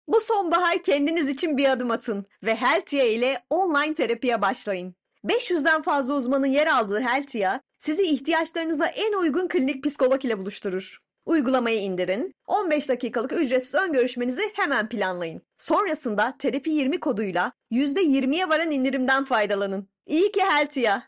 Bu sonbahar kendiniz için bir adım atın ve Heltia ile online terapiye başlayın. 500'den fazla uzmanın yer aldığı Heltia, sizi ihtiyaçlarınıza en uygun klinik psikolog ile buluşturur. Uygulamayı indirin, 15 dakikalık ücretsiz ön görüşmenizi hemen planlayın. Sonrasında terapi 20 koduyla %20'ye varan indirimden faydalanın. İyi ki Heltia.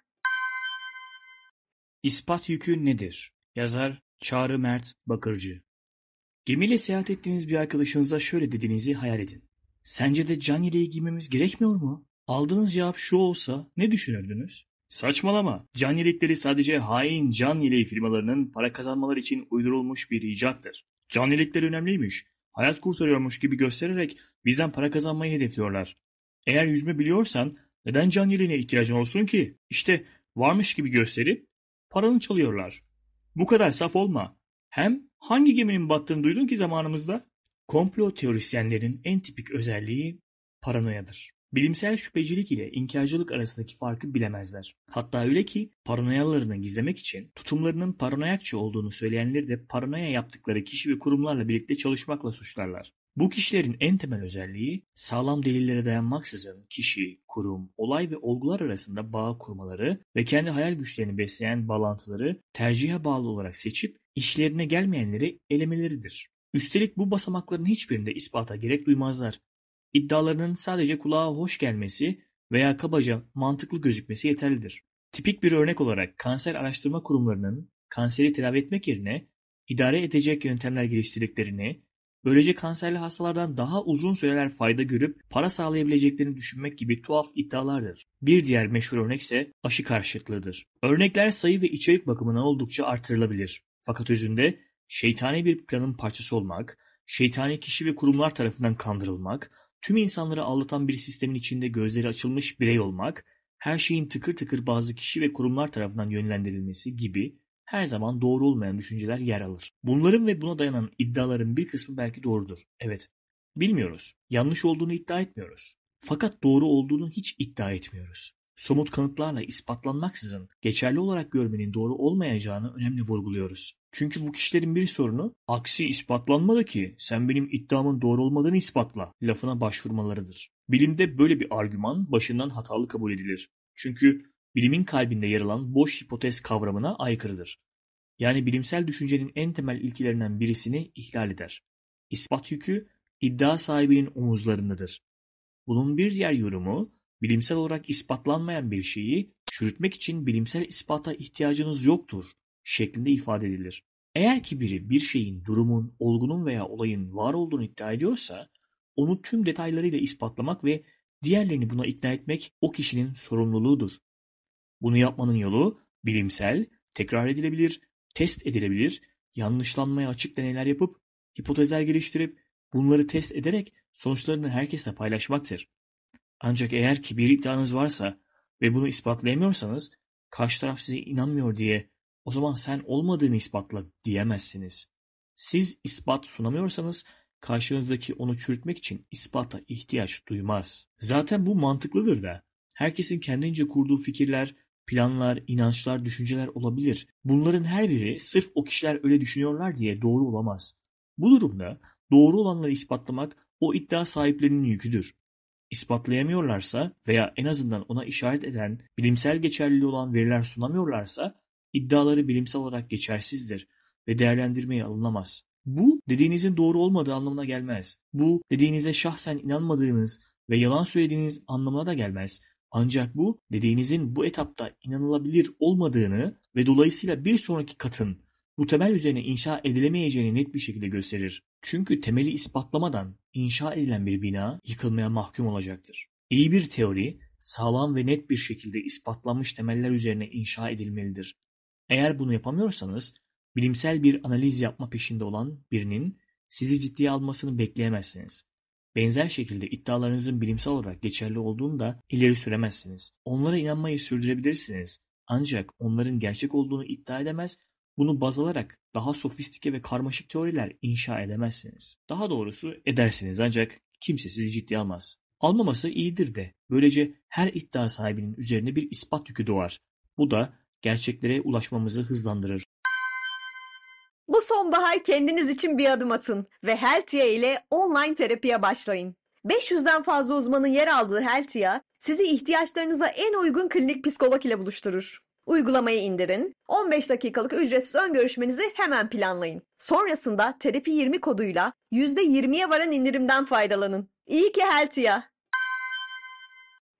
İspat yükü nedir? Yazar Çağrı Mert Bakırcı. Gemiyle seyahat ettiğiniz bir arkadaşınıza şöyle dediğinizi hayal edin. Sence de can yeleği giymemiz gerekmiyor mu? Aldığınız cevap şu olsa ne düşünürdünüz? Saçmalama. Can yelekleri sadece hain can yeleği firmalarının para kazanmaları için uydurulmuş bir icattır. Can yelekleri önemliymiş, hayat kurtarıyormuş gibi göstererek bizden para kazanmayı hedefliyorlar. Eğer yüzme biliyorsan neden can yeleğine ihtiyacın olsun ki? İşte varmış gibi gösterip paranı çalıyorlar. Bu kadar saf olma. Hem hangi geminin battığını duydun ki zamanımızda? Komplo teorisyenlerin en tipik özelliği paranoyadır. Bilimsel şüphecilik ile inkarcılık arasındaki farkı bilemezler. Hatta öyle ki paranoyalarını gizlemek için tutumlarının paranoyakça olduğunu söyleyenleri de paranoya yaptıkları kişi ve kurumlarla birlikte çalışmakla suçlarlar. Bu kişilerin en temel özelliği sağlam delillere dayanmaksızın kişi, kurum, olay ve olgular arasında bağ kurmaları ve kendi hayal güçlerini besleyen bağlantıları tercihe bağlı olarak seçip işlerine gelmeyenleri elemeleridir. Üstelik bu basamakların hiçbirinde ispata gerek duymazlar. İddialarının sadece kulağa hoş gelmesi veya kabaca mantıklı gözükmesi yeterlidir. Tipik bir örnek olarak kanser araştırma kurumlarının kanseri tedavi etmek yerine idare edecek yöntemler geliştirdiklerini, böylece kanserli hastalardan daha uzun süreler fayda görüp para sağlayabileceklerini düşünmek gibi tuhaf iddialardır. Bir diğer meşhur örnek ise aşı karşıtlığıdır. Örnekler sayı ve içerik bakımından oldukça artırılabilir. Fakat özünde şeytani bir planın parçası olmak, şeytani kişi ve kurumlar tarafından kandırılmak, tüm insanları aldatan bir sistemin içinde gözleri açılmış birey olmak, her şeyin tıkır tıkır bazı kişi ve kurumlar tarafından yönlendirilmesi gibi her zaman doğru olmayan düşünceler yer alır. Bunların ve buna dayanan iddiaların bir kısmı belki doğrudur. Evet, bilmiyoruz. Yanlış olduğunu iddia etmiyoruz. Fakat doğru olduğunu hiç iddia etmiyoruz. Somut kanıtlarla ispatlanmaksızın geçerli olarak görmenin doğru olmayacağını önemli vurguluyoruz. Çünkü bu kişilerin bir sorunu aksi ispatlanmadı ki sen benim iddiamın doğru olmadığını ispatla lafına başvurmalarıdır. Bilimde böyle bir argüman başından hatalı kabul edilir. Çünkü bilimin kalbinde yer alan boş hipotez kavramına aykırıdır. Yani bilimsel düşüncenin en temel ilkelerinden birisini ihlal eder. İspat yükü iddia sahibinin omuzlarındadır. Bunun bir diğer yorumu, bilimsel olarak ispatlanmayan bir şeyi çürütmek için bilimsel ispata ihtiyacınız yoktur şeklinde ifade edilir. Eğer ki biri bir şeyin, durumun, olgunun veya olayın var olduğunu iddia ediyorsa, onu tüm detaylarıyla ispatlamak ve diğerlerini buna ikna etmek o kişinin sorumluluğudur. Bunu yapmanın yolu bilimsel, tekrar edilebilir, test edilebilir, yanlışlanmaya açık deneyler yapıp, hipotezler geliştirip, bunları test ederek sonuçlarını herkesle paylaşmaktır. Ancak eğer ki bir iddianız varsa ve bunu ispatlayamıyorsanız, karşı taraf size inanmıyor diye o zaman sen olmadığını ispatla diyemezsiniz. Siz ispat sunamıyorsanız karşınızdaki onu çürütmek için ispata ihtiyaç duymaz. Zaten bu mantıklıdır da. Herkesin kendince kurduğu fikirler, planlar, inançlar, düşünceler olabilir. Bunların her biri sırf o kişiler öyle düşünüyorlar diye doğru olamaz. Bu durumda doğru olanları ispatlamak o iddia sahiplerinin yüküdür. İspatlayamıyorlarsa veya en azından ona işaret eden bilimsel geçerliliği olan veriler sunamıyorlarsa iddiaları bilimsel olarak geçersizdir ve değerlendirmeye alınamaz. Bu dediğinizin doğru olmadığı anlamına gelmez. Bu dediğinize şahsen inanmadığınız ve yalan söylediğiniz anlamına da gelmez. Ancak bu dediğinizin bu etapta inanılabilir olmadığını ve dolayısıyla bir sonraki katın bu temel üzerine inşa edilemeyeceğini net bir şekilde gösterir. Çünkü temeli ispatlamadan inşa edilen bir bina yıkılmaya mahkum olacaktır. İyi bir teori sağlam ve net bir şekilde ispatlanmış temeller üzerine inşa edilmelidir. Eğer bunu yapamıyorsanız bilimsel bir analiz yapma peşinde olan birinin sizi ciddiye almasını bekleyemezsiniz. Benzer şekilde iddialarınızın bilimsel olarak geçerli olduğunu da ileri süremezsiniz. Onlara inanmayı sürdürebilirsiniz. Ancak onların gerçek olduğunu iddia edemez, bunu baz alarak daha sofistike ve karmaşık teoriler inşa edemezsiniz. Daha doğrusu edersiniz ancak kimse sizi ciddiye almaz. Almaması iyidir de böylece her iddia sahibinin üzerine bir ispat yükü doğar. Bu da gerçeklere ulaşmamızı hızlandırır. Bu sonbahar kendiniz için bir adım atın ve Heltia ile online terapiye başlayın. 500'den fazla uzmanın yer aldığı Heltia, sizi ihtiyaçlarınıza en uygun klinik psikolog ile buluşturur. Uygulamayı indirin, 15 dakikalık ücretsiz ön görüşmenizi hemen planlayın. Sonrasında Terapi 20 koduyla %20'ye varan indirimden faydalanın. İyi ki Heltia!